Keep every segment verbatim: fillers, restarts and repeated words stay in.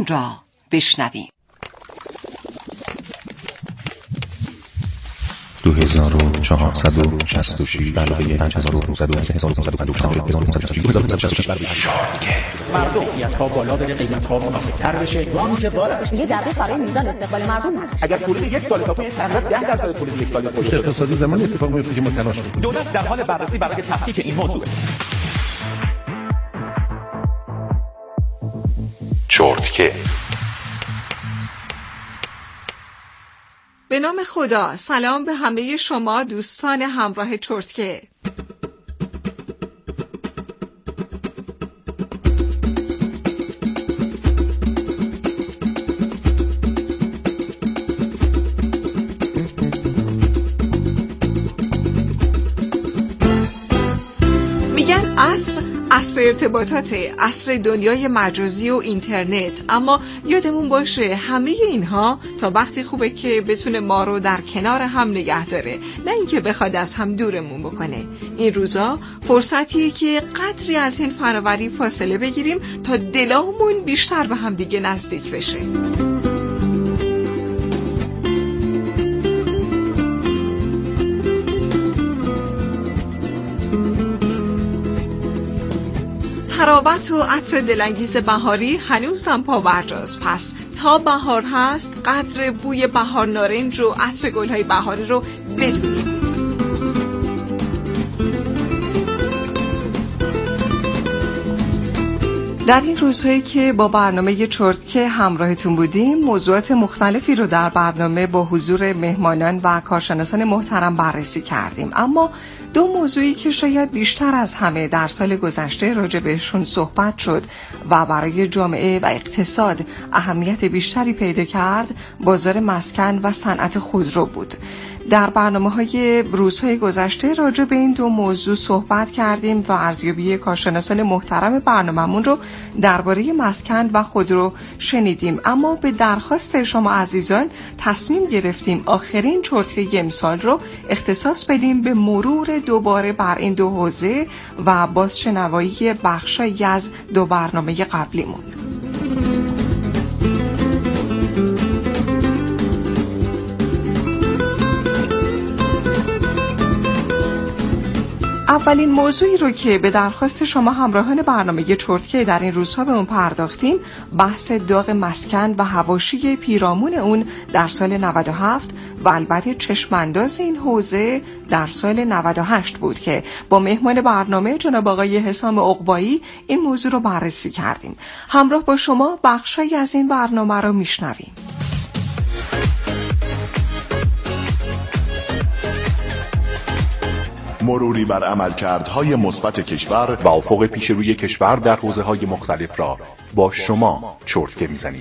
را بشنویم. دو هزار و چهارصد و شصت و شش علاوه پنج هزار و نهصد و هزار و نهصد و پنجاه و هزار و نهصد و شصت و شش هزار و نهصد و شصت و شش مردم فیات‌ها بالا بره، قیمت‌ها مناسب‌تر بشه، وامی که بالاتر یه دقیقه برای میزان استقبال مردم نداره. اگر پول یک سال تا پول تقریبا ده درصد پول یک سال پول اقتصادی زمان اتفاق میفته که ما تلاش کنیم. دولت در حال بررسی برای تحقیق این موضوع. چرتکه. به نام خدا، سلام به همه شما دوستان همراه چرتکه. میگن عصر عصر ارتباطات، عصر دنیای مجازی و اینترنت، اما یادمون باشه همه اینها تا وقتی خوبه که بتونه ما رو در کنار هم نگه داره، نه اینکه بخواد از هم دورمون بکنه. این روزا فرصتیه که قدری از این فناوری فاصله بگیریم تا دلامون بیشتر به هم دیگه نزدیک بشه. تراوت و عطر دلانگیز بهاری هنوزم پاورجاست. پس تا بهار هست قدر بوی بهار نارنج و عطر گل‌های بهاری رو بدونیم. در این روزهایی که با برنامه چرتکه همراهتون بودیم، موضوعات مختلفی رو در برنامه با حضور مهمانان و کارشناسان محترم بررسی کردیم، اما دو موضوعی که شاید بیشتر از همه در سال گذشته راجع بهشون صحبت شد و برای جامعه و اقتصاد اهمیت بیشتری پیدا کرد، بازار مسکن و صنعت خودرو بود. در برنامه‌های روزهای گذشته راجع به این دو موضوع صحبت کردیم و ارزیابی کارشناسان محترم برنامه‌مون رو درباره مسکن و خودرو شنیدیم، اما به درخواست شما عزیزان تصمیم گرفتیم آخرین چرتکه امسال رو اختصاص بدیم به مرور دوباره بر این دو حوزه و بازشنوایی بخشایی از دو برنامه قبلیمون. اولین موضوعی رو که به درخواست شما همراهان برنامه چرتکه در این روزها به اون پرداختیم، بحث داغ مسکن و حواشی پیرامون اون در سال نود و هفت و البته چشمانداز این حوزه در سال نود و هشت بود که با مهمان برنامه جناب آقای حسام عقبایی این موضوع رو بررسی کردیم. همراه با شما بخشایی از این برنامه رو میشنویم. مروری بر عملکردهای مثبت کشور و افق پیش روی کشور در حوزه‌های مختلف را با شما چرتکه می‌زنیم.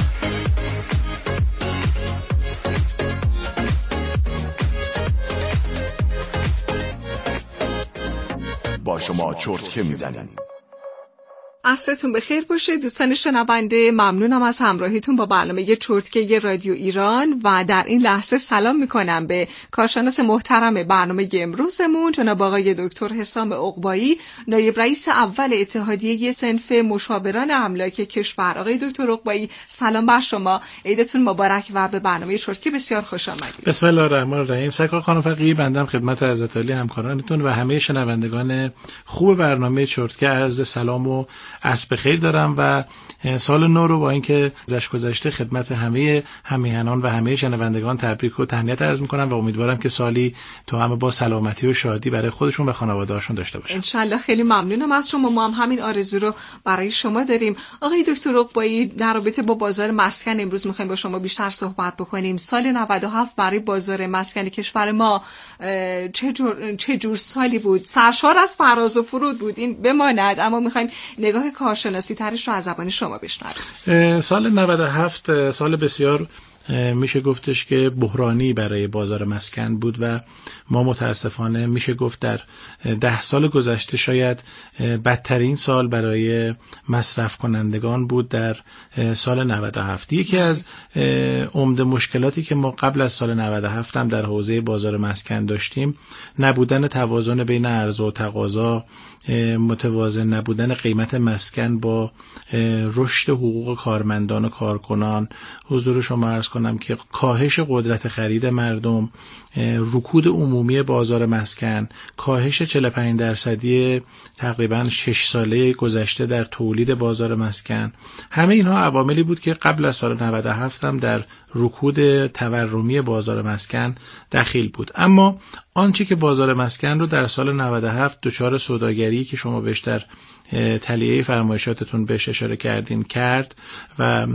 با شما چرتکه می‌زنیم. عصرتون بخیر باشه دوستان شنونده، ممنونم از همراهیتون با برنامه چرتکه رادیو ایران و در این لحظه سلام میکنم به کارشناس محترم برنامه امروزمون جناب آقای دکتر حسام عقبایی، نایب رئیس اول اتحادیه صنف مشاوران املاک کشور. آقای دکتر عقبایی سلام بر شما، عیدتون مبارک و به برنامه چرتکه بسیار خوش آمدید. بسم الله الرحمن الرحیم. سرکار خانم فقیهی، بنده خدمت حضرت عالی همکارانتون و همه شنوندگان خوب برنامه چرتکه عرض سلام و عصر بخیر دارم و سال نو رو با اینکه ازش گذشته خدمت همه همیهنان و همه شنوندگان تبریک و تهنیت عرض میکنم و امیدوارم که سالی تو هم با سلامتی و شادی برای خودشون و خانواده‌هاشون داشته باشن. انشالله. خیلی ممنونم از شما، ما هم همین آرزو رو برای شما داریم. آقای دکتر عقبایی، در رابطه با بازار مسکن امروز میخوایم با شما بیشتر صحبت بکنیم. سال نود و هفت برای بازار مسکن کشور ما چه جور چه جور سالی بود؟ سرشار از فراز و فرود بود، این بماند، اما میخوایم نگاه کارشناسی ترش رو از زبان شما بشنویم. سال نود و هفت سال بسیار میشه گفتش که بحرانی برای بازار مسکن بود و ما متاسفانه میشه گفت در ده سال گذشته شاید بدترین سال برای مصرف کنندگان بود در سال نود و هفت. یکی از عمده مشکلاتی که ما قبل از سال نود و هفت هم در حوزه بازار مسکن داشتیم، نبودن توازن بین عرضه و تقاضا متوازن نبودن قیمت مسکن با رشد حقوق کارمندان و کارکنان، حضور شما عرض کنم که کاهش قدرت خرید مردم، رکود عمومی بازار مسکن، کاهش چهل و پنج درصدی تقریبا شش ساله گذشته در تولید بازار مسکن، همه اینها عواملی بود که قبل از سال نود و هفت هم در رکود تورمی بازار مسکن دخیل بود. اما آنچه که بازار مسکن رو در سال نود و هفت دچار سوداگری که شما بهش در تلیه فرمایشاتتون بهش اشاره کردین کرد و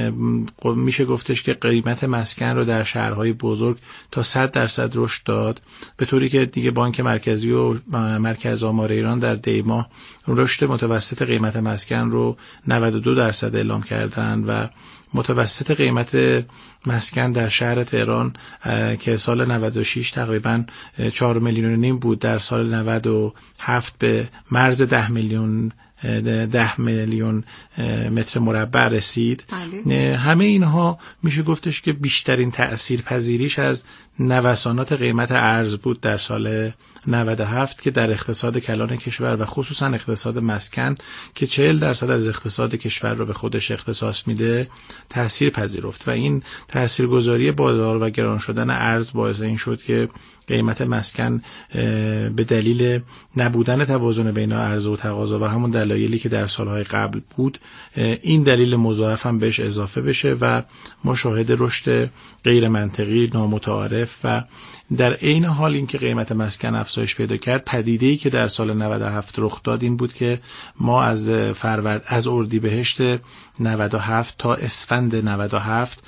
میشه گفتش که قیمت مسکن رو در شهرهای بزرگ تا صد درصد رشد داد، به طوری که دیگه بانک مرکزی و مرکز آمار ایران در دیما رشد متوسط قیمت مسکن رو نود و دو درصد اعلام کردن و متوسط قیمت مسکن در شهر تهران که سال نود و شش تقریبا چهار میلیون و نیم بود، در سال نود و هفت به مرز ده میلیون ده میلیون متر مربع رسید. بله. همه اینها میشه گفتش که بیشترین تأثیر پذیریش از نوسانات قیمت ارز بود در سال نود و هفت که در اقتصاد کلان کشور و خصوصا اقتصاد مسکن که چهل درصد از اقتصاد کشور رو به خودش اختصاص میده تأثیر پذیرفت و این تأثیرگذاری بازار و گران شدن ارز باعث این شد که قیمت مسکن به دلیل نبودن توازن بین عرضه و تقاضا و همون دلایلی که در سالهای قبل بود این دلیل مضاعف هم بهش اضافه بشه و ما شاهد رشد غیر منطقی نامتعارف و در عین حال اینکه قیمت مسکن افزایش پیدا کرد، پدیده‌ای که در سال نود و هفت رخ داد این بود که ما از فروردین از اردیبهشت نود و هفت تا اسفند نود و هفت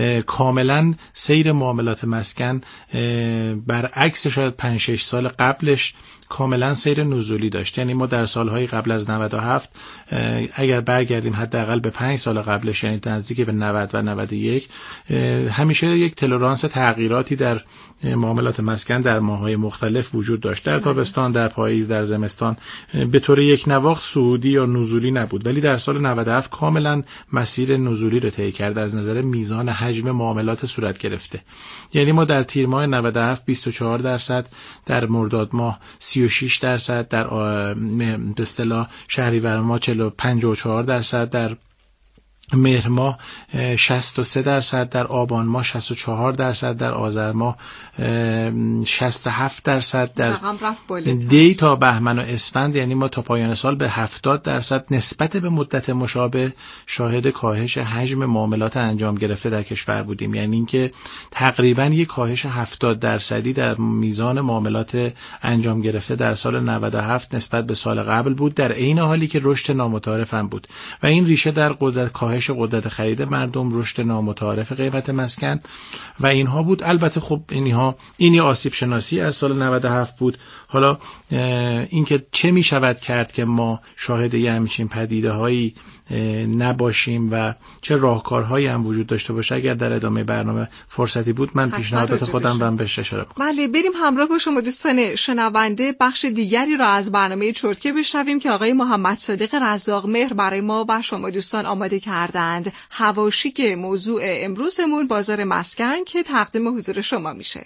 کاملا سیر معاملات مسکن برعکس شاید پنج شش سال قبلش کاملا سیر نزولی داشت. یعنی ما در سالهای قبل از نود و هفت اگر برگردیم حداقل به پنج سال قبلش، یعنی نزدیک به نود و نود و یک، همیشه یک تولرانس تغییراتی در معاملات مسکن در ماه‌های مختلف وجود داشت، در تابستان، در پاییز، در زمستان، به طور یک نواخت صعودی یا نزولی نبود، ولی در سال نود و هفت کاملا مسیر نزولی رو طی کرد از نظر میزان حجم معاملات صورت گرفته. یعنی ما در تیر ماه نود و هفت بیست و چهار درصد، در مرداد ماه سی و شش درصد، در به اصطلاح شهریور ماه پنجاه و چهار درصد، در مهر ماه شصت و سه درصد، در آبان ماه شصت و چهار درصد، در آذر ماه شصت و هفت درصد، در دی تا بهمن و اسفند یعنی ما تا پایان سال به هفتاد درصد نسبت به مدت مشابه شاهد کاهش حجم معاملات انجام گرفته در کشور بودیم. یعنی اینکه تقریبا یک کاهش هفتاد درصدی در میزان معاملات انجام گرفته در سال نود و هفت نسبت به سال قبل بود، در عین حالی که رشد نامتعارف هم بود و این ریشه در قدرت کاهش قدرت خرید مردم، رشد نامتعارف قیمت مسکن و اینها بود. البته خب اینها اینی آسیب شناسی از سال نود و هفت بود. حالا اینکه چه می شود کرد که ما شاهد یه همچین پدیده هایی نباشیم و چه راهکارهایی هم وجود داشته باشه، اگر در ادامه برنامه فرصتی بود من پیشنهادات خودم رو بهش اشاره می‌کنم. بله، بریم همراه با شما دوستان شنونده بخش دیگری را از برنامه چرتکه بشنویم که آقای محمد صادق رزاق مهر برای ما و شما دوستان آماده کردند. حواشی که موضوع امروزمون بازار مسکن که تقدیم حضور شما میشه.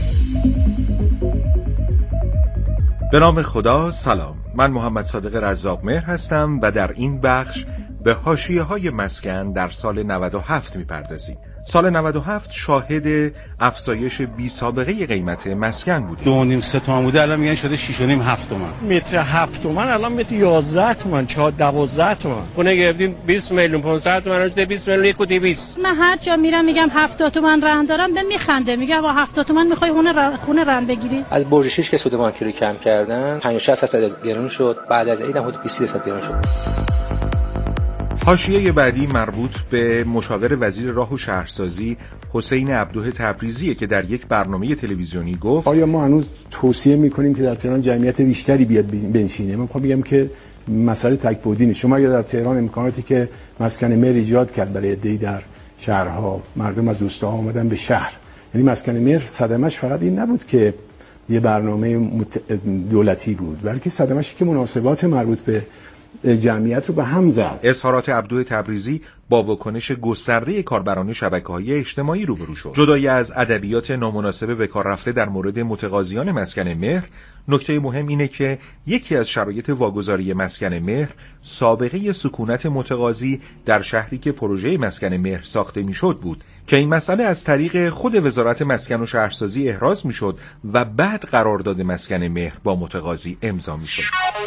به نام خدا، سلام. من محمد صادق رزاق مهر هستم و در این بخش به حاشیه‌های مسکن در سال نود و هفت می‌پردازیم. سال نود و هفت شاهد افزایش بی سابقه قیمت مسکن بودیم. دو و نیم سه تومن بوده الان میگن شده شش و نیم هفت تومن. متر هفت تومن الان متر یازده تومن، چهار دوازده تومن. خونه گرفتیم بیست میلیون پانصد تومن، شده بیست میلیون یک و دویست. من هر جا میرم میگم هفتاد تومن رهن دارم، به میخنده، میگم با هفتاد تومن میخوای خونه رهن خونه رهن بگیری؟ از برج شش که سود بانکی رو کم کردن پنجاه و شصت درصد گرون شد، بعد از عید هم حدود بیست درصد گرون شد. حاشیه بعدی مربوط به مشاور وزیر راه و شهرسازی حسین عبدوه تبریزیه که در یک برنامه تلویزیونی گفت آیا ما هنوز توصیه میکنیم که در تهران جمعیت بیشتری بیاد بنشینه؟ من میخوام بگم که مسئله تک‌بعدی نیست. شما اگر در تهران امکاناتی که مسکن مهر ایجاد کرد برای عده‌ای در شهرها، مردم از روستاها اومدن به شهر، یعنی مسکن مهر صدمش فقط این نبود که یه برنامه دولتی بود، بلکه صدمش که مناسبات مربوط به جمعیت رو به هم زد. اظهارات عبدو تبریزی با واکنش گسترده کاربران شبکه‌های اجتماعی روبرو شد. جدای از ادبیات نامناسب به کار رفته در مورد متقاضیان مسکن مهر، نکته مهم اینه که یکی از شرایط واگذاری مسکن مهر سابقه سکونت متقاضی در شهری که پروژه مسکن مهر ساخته میشد بود که این مسئله از طریق خود وزارت مسکن و شهرسازی احراز میشد و بعد قرارداد مسکن مهر با متقاضی امضا میشد.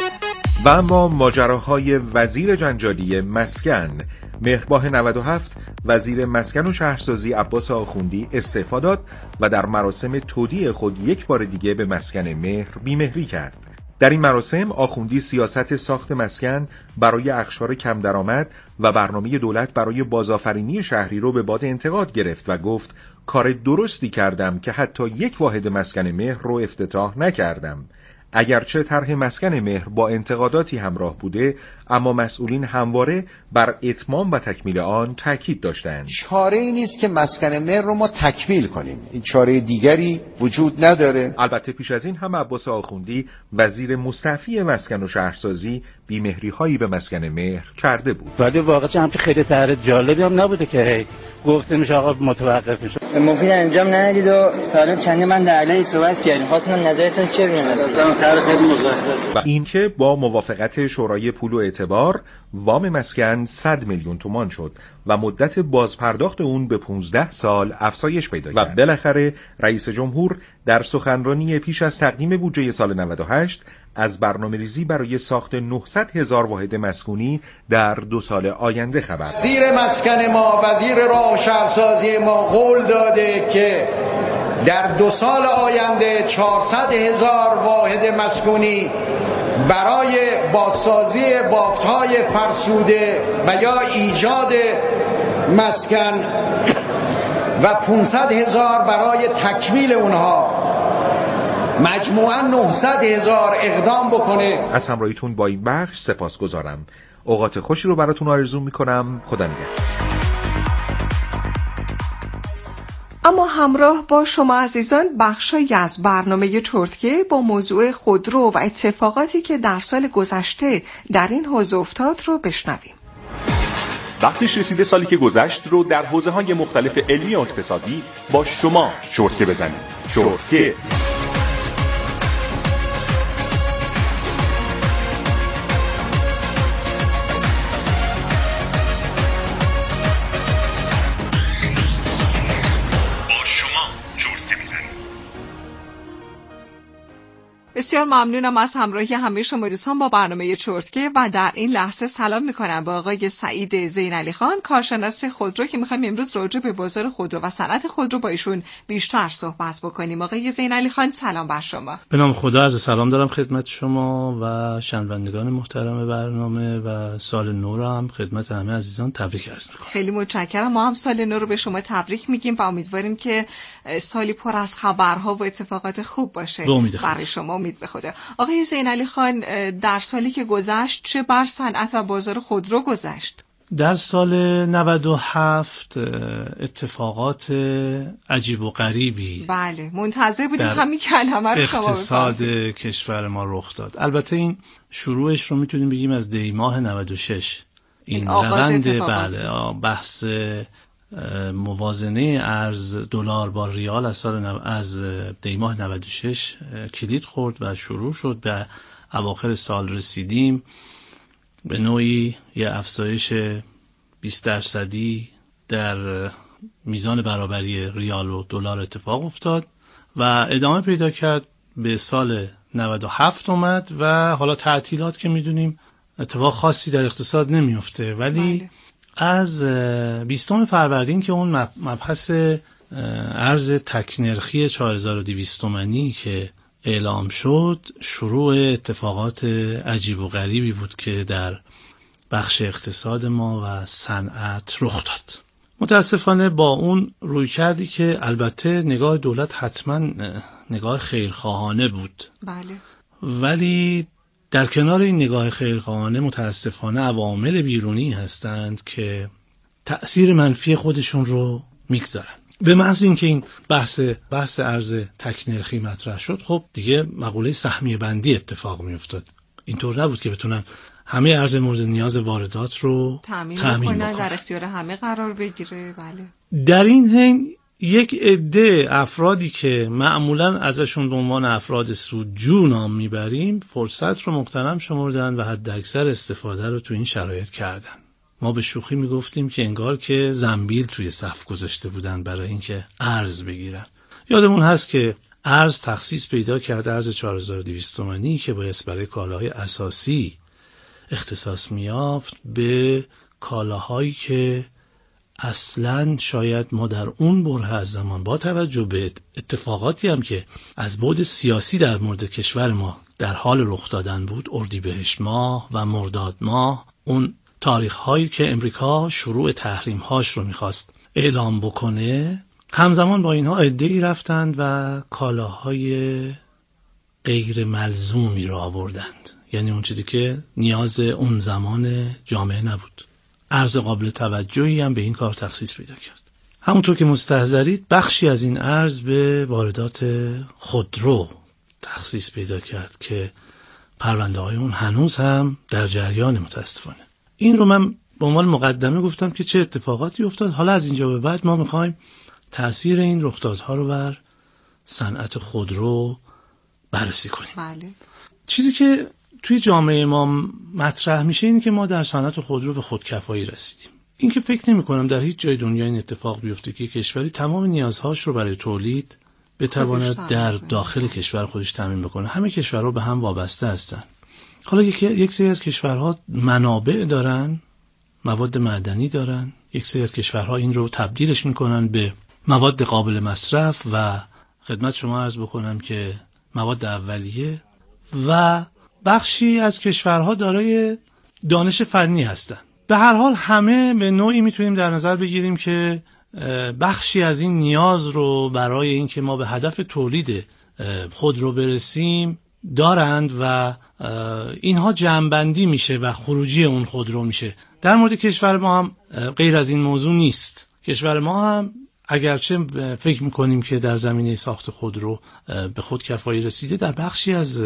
و اما ماجراهای وزیر جنجالی مسکن. مهرماه نود و هفت وزیر مسکن و شهرسازی عباس آخوندی استعفا داد و در مراسم تودیع خود یک بار دیگه به مسکن مهر بیمهری کرد. در این مراسم آخوندی سیاست ساخت مسکن برای اقشار کم درآمد و برنامه دولت برای بازآفرینی شهری رو به باد انتقاد گرفت و گفت کار درستی کردم که حتی یک واحد مسکن مهر رو افتتاح نکردم. اگرچه طرح مسکن مهر با انتقاداتی همراه بوده، اما مسئولین همواره بر اتمام و تکمیل آن تاکید داشتند. چاره ای نیست که مسکن مهر رو ما تکمیل کنیم، این چاره دیگری وجود نداره. البته پیش از این هم عباس آخوندی وزیر مستعفی مسکن و شهرسازی بیمهری هایی به مسکن مهر کرده بود. ولی واقعا هم خیلی طرح جالبی هم نبوده که گفته میشه آقا متوقف میشه. مفید انجام ندید و تا چندی من در علیه صحبت کردیم. خواستم نظرتون چه میاد؟ اصلا طرح خیلی مزخرفه. و اینکه با موافقت شورای پول و اعتبار وام مسکن صد میلیون تومان شد و مدت بازپرداخت اون به پانزده سال افزایش پیدا کرد. و بالاخره رئیس جمهور در سخنرانی پیش از تقدیم بودجه سال نود و هشت از برنامه‌ریزی برای ساخت نهصد هزار واحد مسکونی در دو سال آینده خبر داد. وزیر مسکن ما، وزیر راه و شهرسازی ما قول داده که در دو سال آینده چهارصد هزار واحد مسکونی برای بازسازی بافت‌های فرسوده و یا ایجاد مسکن و پانصد هزار برای تکمیل اونها، مجموعاً نهصد هزار اقدام بکنه. از همراهیتون با این بخش سپاسگزارم. اوقات خوشی رو براتون آرزو میکنم. خدا نگهدار. اما همراه با شما عزیزان بخشی از برنامه چرتکه با موضوع خودرو و اتفاقاتی که در سال گذشته در این حوزه افتاد رو بشنویم. وقتش رسیده سالی که گذشت رو در حوزه‌های مختلف علمی و اقتصادی با شما چرتکه بزنیم. چرتکه بسیار ممنونم از همراهی همه شما دوستان با برنامه چرتکه و در این لحظه سلام میکنم به آقای سعید زینعلی خان، کارشناس خودرو، که میخوایم امروز راجع به بازار خودرو و صنعت خودرو با ایشون بیشتر صحبت بکنیم. آقای زینعلی خان سلام بر شما. به نام خدا عرض سلام دارم خدمت شما و شنوندگان محترم برنامه و سال نو رو هم خدمت همه عزیزان تبریک عرض میکنم. خیلی متشکرم. ما هم سال نو رو به شما تبریک میگیم و امیدواریم که سالی پر از خبرها و اتفاقات خوب باشه برای شما. امید به خدا. آقای زینعلی خان، در سالی که گذشت چه بر صنعت و بازار خودرو گذشت؟ در سال نود و هفت اتفاقات عجیب و غریبی بله منتظر بودیم همین کلمه رو شما اقتصاد کشور ما رخ داد. البته این شروعش رو میتونیم بگیم از دی ماه نود و شش. این روند بله بحث موازنه ارز دلار با ریال از سال نو... از دی ماه نود و شش کلید خورد و شروع شد. به اواخر سال رسیدیم، به نوعی یه افزایش بیست درصدی در میزان برابری ریال و دلار اتفاق افتاد و ادامه پیدا کرد. به سال نود و هفت اومد و حالا تعطیلات که میدونیم اتفاق خاصی در اقتصاد نمیفته، ولی بله. از بیستم فروردین که اون مبحث ارز تک نرخی چهار هزار و دویست تومانی که اعلام شد، شروع اتفاقات عجیب و غریبی بود که در بخش اقتصاد ما و صنعت رخ داد. متاسفانه با اون روی کردی که البته نگاه دولت حتما نگاه خیرخواهانه بود، بله، ولی در کنار این نگاه خیرخواهانه متاسفانه عوامل بیرونی هستند که تأثیر منفی خودشون رو میگذارن. به محض اینکه این بحث بحث ارز تک نرخی مطرح شد، خب دیگه مقوله سهمیه بندی اتفاق میافتاد. اینطور نبود که بتونن همه ارز مورد نیاز واردات رو تامین بکنن، در اختیار همه قرار بگیره. بله. در این حین یک عده افرادی که معمولا ازشون به عنوان افراد سودجو نام میبریم فرصت رو مغتنم شمردن و حد اکثر استفاده رو تو این شرایط کردن. ما به شوخی میگفتیم که انگار که زنبیل توی صف گذاشته بودن برای اینکه ارز بگیرن. یادمون هست که ارز تخصیص پیدا کرده، ارز چهار هزار و دویست تومانی که باید برای کالاهای اساسی اختصاص میافت به کالاهایی که اصلاً شاید ما در اون بره از زمان با توجه به اتفاقاتی هم که از بعد سیاسی در مورد کشور ما در حال رخ دادن بود، اردیبهشت ماه و مرداد ماه، اون تاریخ هایی که امریکا شروع تحریم هاش رو میخواست اعلام بکنه، همزمان با اینها عده‌ای رفتند و کالاهای غیر ملزومی رو آوردند، یعنی اون چیزی که نیاز اون زمان جامعه نبود. ارز قابل توجهی هم به این کار تخصیص پیدا کرد. همونطور که مستحضرید بخشی از این ارز به واردات خودرو تخصیص پیدا کرد که پرونده های اون هنوز هم در جریان متاسفانه. این رو من به عنوان مقدمه گفتم که چه اتفاقاتی افتاد. حالا از اینجا به بعد ما میخوایم تأثیر این رخدادها رو بر صنعت خودرو بررسی کنیم. بله. چیزی که توی جامعه ما مطرح میشه اینه که ما در صنعت خودرو به خودکفایی رسیدیم. این که فکر نمی کنم در هیچ جای دنیا این اتفاق بیفته که کشوری تمام نیازهاش رو برای تولید بتواند در داخل کشور خودش تامین بکنه. همه کشورها به هم وابسته هستن. حالا یک یک سری از کشورها منابع دارن، مواد معدنی دارن، یک سری از کشورها این رو تبدیلش میکنن به مواد قابل مصرف و خدمت شما عرض بکنم که مواد اولیه، و بخشی از کشورها دارای دانش فنی هستن. به هر حال همه به نوعی میتونیم در نظر بگیریم که بخشی از این نیاز رو برای اینکه ما به هدف تولید خودرو برسیم دارند و اینها جمع‌بندی میشه و خروجی اون خودرو میشه. در مورد کشور ما هم غیر از این موضوع نیست. کشور ما هم اگرچه فکر میکنیم که در زمینه ساخت خودرو به خودکفایی رسیده، در بخشی از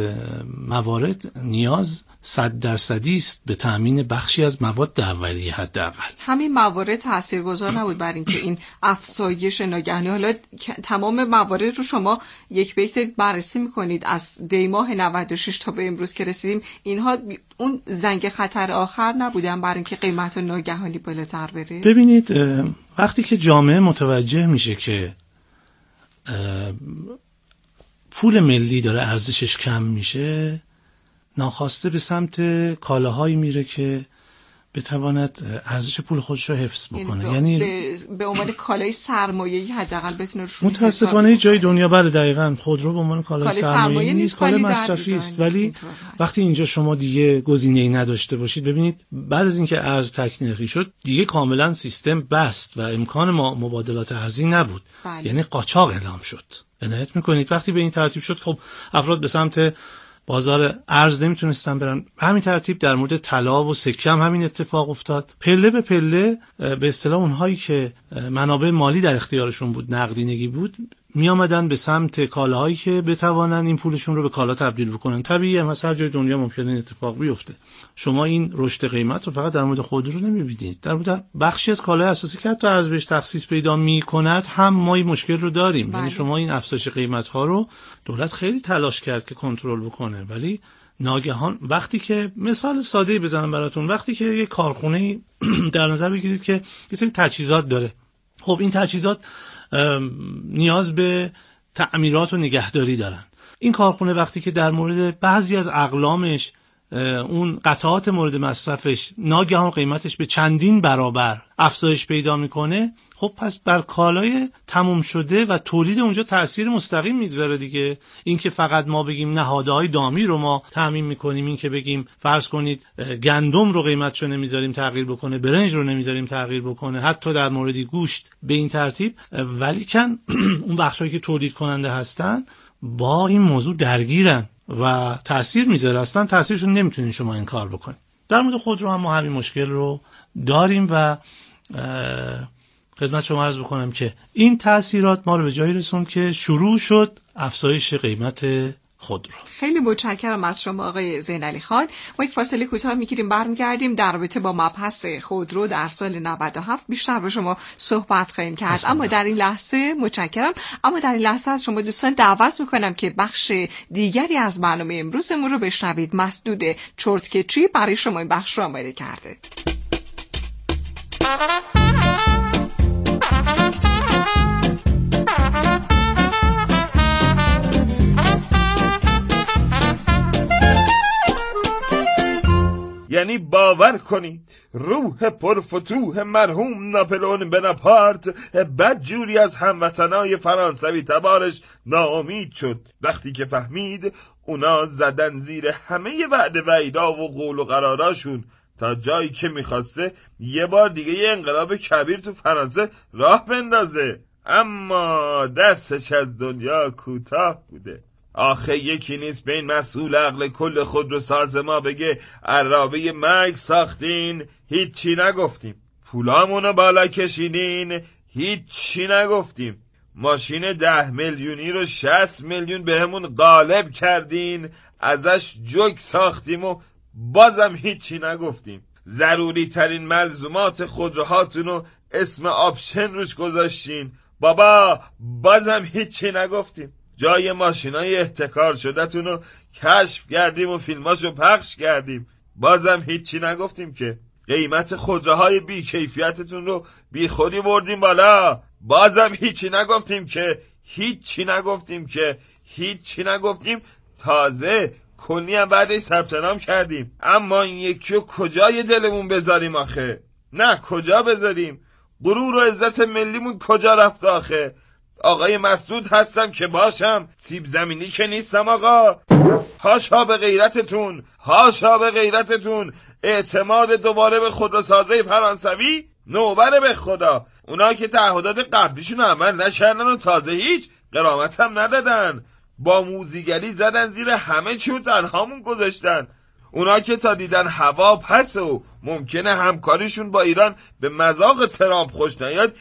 موارد نیاز صد درصدی است به تامین بخشی از مواد اولیه حداقل. همین موارد تاثیرگذار نبود بر اینکه این افزایش ناگهانی، حالا تمام موارد رو شما یک به یک بررسی میکنید از دی ماه نود و شش تا به امروز که رسیدیم، اینها اون زنگ خطر آخر نبودن برای اینکه قیمت ناگهانی بالاتر بره؟ ببینید وقتی که جامعه متوجه میشه که پول ملی داره ارزشش کم میشه، ناخواسته به سمت کالاهایی میره که بتواند ارزش پول خودش رو حفظ بکنه. یعنی به, به عنوان کالای سرمایه‌ای حداقل بتونه روش متاسفانه جای دنیا بله دقیقاً خودرو به عنوان کالای سرمایه‌ای نیست، کالای مصرفی است. ولی وقتی اینجا شما دیگه گزینه‌ای نداشته باشید، ببینید بعد از اینکه ارز تکنیکی شد دیگه کاملا سیستم بست و امکان مبادلات ارزی نبود. بله. یعنی قاچاق اعلام شد. عنایت میکنید وقتی به این ترتیب شد، خب افراد به سمت بازار ارز نمیتونستن برن. همین ترتیب در مورد طلا و سکه هم همین اتفاق افتاد. پله به پله به اصطلاح اونهایی که منابع مالی در اختیارشون بود، نقدینگی بود، می آمدن به سمت کالاهایی که بتوانن این پولشون رو به کالا تبدیل بکنن. طبیعیه مثلا جای دنیا ممکنه این اتفاق بیفته. شما این رشد قیمت رو فقط در مورد خودرو نمیبینید، در مورد بخشی از کالای اساسی که حتی ارز بهش تخصیص پیدا میکند هم ما این مشکل رو داریم. یعنی شما این افزایش قیمت ها رو دولت خیلی تلاش کرد که کنترل بکنه، ولی ناگهان وقتی که مثال ساده‌ای بزنم براتون، وقتی که یک کارخونه در نظر بگیرید که یه سری تجهیزات داره، خب این تجهیزات نیاز به تعمیرات و نگهداری دارن. این کارخونه وقتی که در مورد بعضی از اقلامش، اون قطعات مورد مصرفش ناگهان قیمتش به چندین برابر افزایش پیدا میکنه، خب پس بر کالای تموم شده و تولید اونجا تأثیر مستقیم میگذاره دیگه. این که فقط ما بگیم نهادهای دامی رو ما تامین میکنیم، این که بگیم فرض کنید گندم رو قیمتشو نمیذاریم تغییر بکنه، برنج رو نمیذاریم تغییر بکنه، حتی در مورد گوشت به این ترتیب، ولی کن اون بخشایی که تولید کننده هستن با این موضوع درگیرن و تأثیر میذاره. اصلا تأثیرشون نمیتونین شما انکار بکنید. در مورد خودرو هم ما همین مشکل رو داریم و خدمت شما عرض بکنم که این تأثیرات ما رو به جایی رسوند که شروع شد افزایش قیمت خودرو. خیلی متشکرم از شما آقای زینعلی خان. ما یک فاصله کوتاه میگیریم، برمیگردیم در رابطه با مبحث خودرو در سال نود و هفت بیشتر با شما صحبت خواهیم کرد. اصلا. اما در این لحظه متشکرم. اما در این لحظه از شما دوستان دعوت میکنم که بخش دیگری از برنامه امروزمون رو بشنوید. مسدود چرتکچی برای شما این بخش رو آماده کرده. یعنی باور کنید روح پرفتوح مرحوم ناپلئون بناپارت بدجوری از هموطنای فرانسوی تبارش ناامید شد وقتی که فهمید اونا زدن زیر همه وعده وعیدا و قول و قراراشون تا جایی که میخواسته یه بار دیگه یه انقلاب کبیر تو فرانسه راه بندازه، اما دستش از دنیا کوتاه بوده. آخه یکی نیست به این مسئول عقل کل خودروساز ما بگه عرابه مرگ ساختین هیچی نگفتیم، پولامونو بالا کشیدین هیچی نگفتیم، ماشین ده میلیونی رو شصت میلیون بهمون غالب کردین ازش جوک ساختیم و بازم هیچی نگفتیم، ضروری ترین ملزومات خودروهاتونو اسم آپشن روش گذاشتین بابا بازم هیچی نگفتیم، جای ماشینای احتکار شده تونو کشف کردیم و فیلماشو پخش کردیم بازم هیچی نگفتیم که، قیمت خودروهای بی کیفیتتون رو بی خودی بردیم بالا بازم هیچی نگفتیم که هیچی نگفتیم که هیچی نگفتیم تازه کلی هم بعدش ثبت نام کردیم. اما این یکی رو کجای دلمون بذاریم آخه؟ نه کجا بذاریم؟ غرور و عزت ملیمون کجا رفت آخه؟ آقای مسعود هستم که باشم، سیب زمینی که نیستم آقا. هاشا به غیرتتون، هاشا به غیرتتون. اعتماد دوباره به خودروسازی فرانسوی نوبره به خدا. اونا که تعهدات قبلیشون عمل نکردن و تازه هیچ غرامت هم ندادن، با موزیگری زدن زیر همه چی و تنهامون گذاشتن. اونا که تا دیدن هوا پس و ممکنه همکاریشون با ایران به مذاق ترامپ خوش نیاد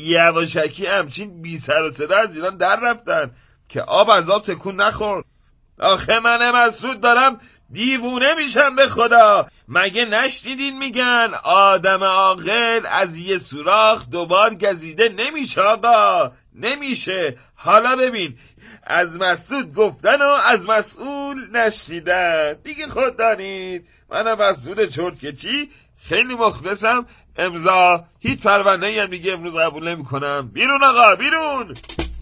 یواشکی همچین بی سر و صدا از ایران در رفتن که آب از آب تکون نخورد. آخه من مسعود دارم دیوونه میشم به خدا. مگه نشنیدین میگن آدم عاقل از یه سوراخ دوبار گزیده نمیشه آقا، نمیشه. حالا ببین از مسعود گفتن و از مسئول نشنیدن دیگه، خود دانید منم مسئول چرتکچی خیلی مخلصم. امضا هیچ پرونده‌ای هم دیگه امروز قبول نمی کنم. بیرون آقا بیرون.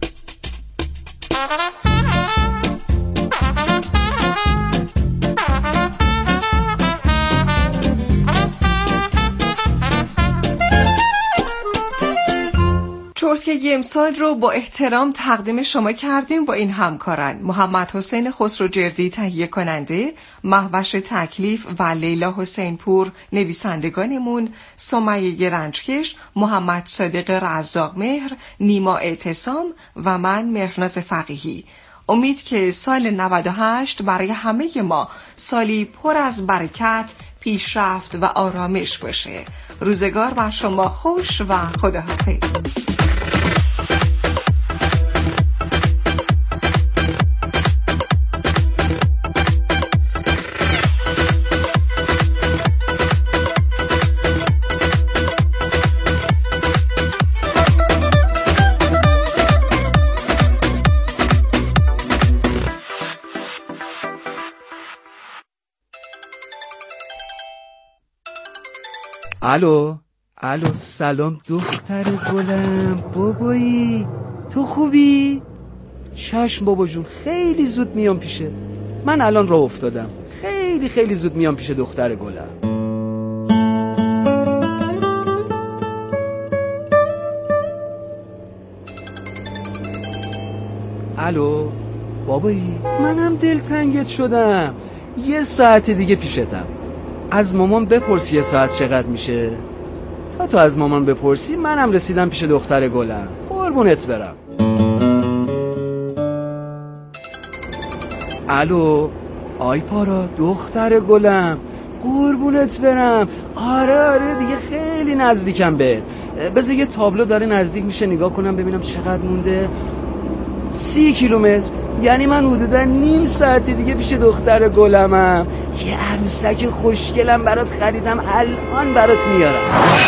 چرتکگی امسال رو با احترام تقدیم شما کردیم با این همکاران: محمد حسین خسروجردی تهیه کننده، مهوش تکلیف و لیلا حسین پور نویسندگانمون، سمیه گرنجکش، محمد صادق رزاق مهر، نیما اعتصام و من مهرناز فقیهی. امید که سال نود و هشت برای همه ما سالی پر از برکت، پیشرفت و آرامش باشه. روزگار بر شما خوش و خداحافظ. الو الو سلام دختر گلم، بابایی تو خوبی؟ چشم بابا جون، خیلی زود میام پیشه. من الان راه افتادم، خیلی خیلی زود میام پیش دختر گلم. الو بابایی، منم دلتنگت شدم، یه ساعت دیگه پیشتم. از مامان بپرسی یه ساعت چقدر میشه. تا تو از مامان بپرسی منم رسیدم پیش دختر گلم. قربونت برم. الو آی پارا دختر گلم، قربونت برم. آره آره دیگه خیلی نزدیکم بهت. بذار یه تابلو داره نزدیک میشه نگاه کنم ببینم چقدر مونده. سی کیلومتر. یعنی من حدودا نیم ساعت دیگه پیش دختر گلمم. یه عروسک خوشگلم برات خریدم، الان برات میارم.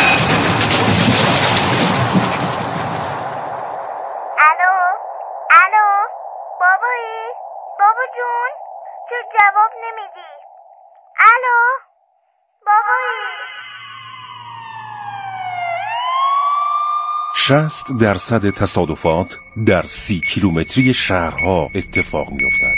الو الو بابایی، بابا جون چه جواب نمیدی؟ الو بابایی. شصت درصد تصادفات در سی کیلومتری شهرها اتفاق می‌افتد.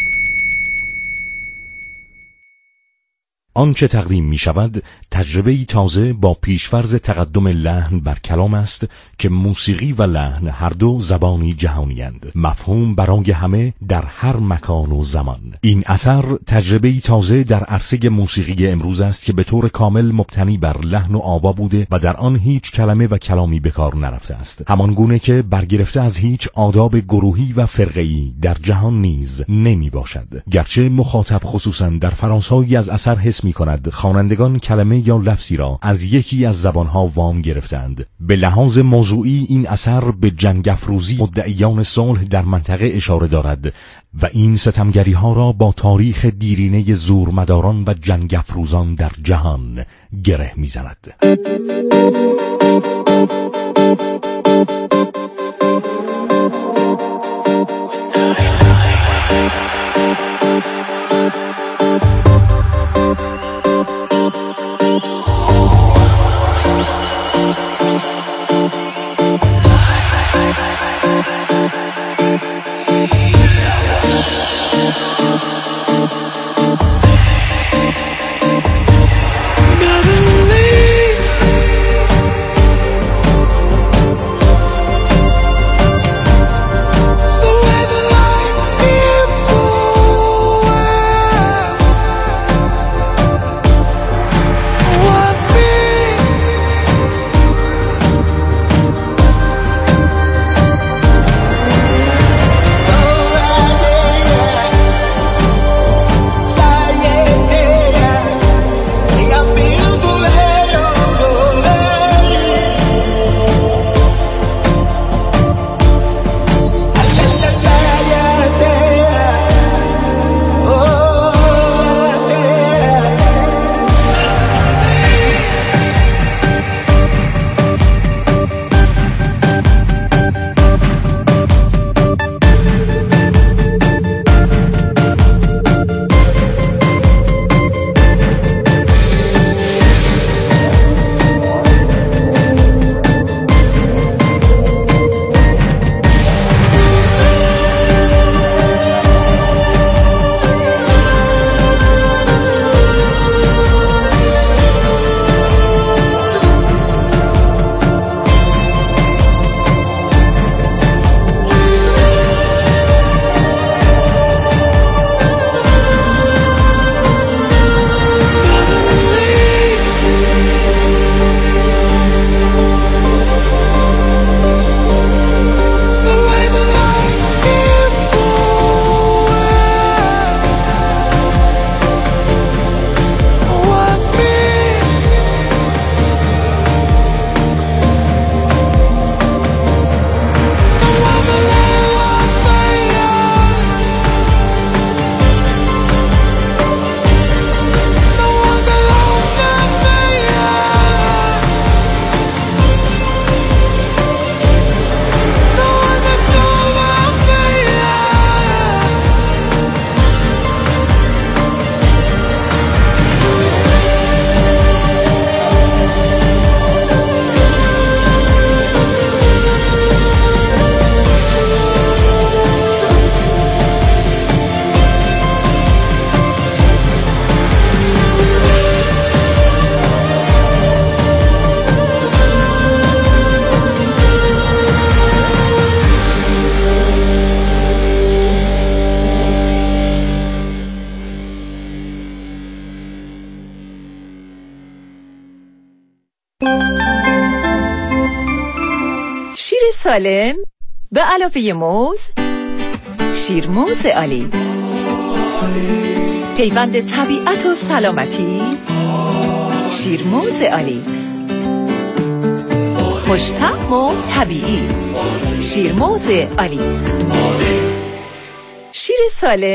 آنچه تقدیم می شود تجربه‌ای تازه با پیشفرض تقدم لحن بر کلام است که موسیقی و لحن هر دو زبانی جهانی‌اند، مفهوم برای همه در هر مکان و زمان. این اثر تجربه‌ای تازه در عرصه موسیقی امروز است که به طور کامل مبتنی بر لحن و آوا بوده و در آن هیچ کلمه و کلامی به کار نرفته است، همان گونه که برگرفته از هیچ آداب گروهی و فرقه‌ای در جهان نیز نمی باشد. گرچه مخاطب خصوصا در فرانسه‌ای از اثر حس می کند خوانندگان کلمه یا لفظی را از یکی از زبانها وام گرفتند، به لحاظ موضوعی این اثر به جنگ افروزی مدعیان صلح در منطقه اشاره دارد و این ستمگری ها را با تاریخ دیرینه زورمداران و جنگ افروزان در جهان گره می زند. شیر سالم به علاوه موز، شیرموز آلیس، پیوند طبیعت و سلامتی، شیرموز آلیس، خوش‌طعم و طبیعی، شیرموز آلیس. شیر سالم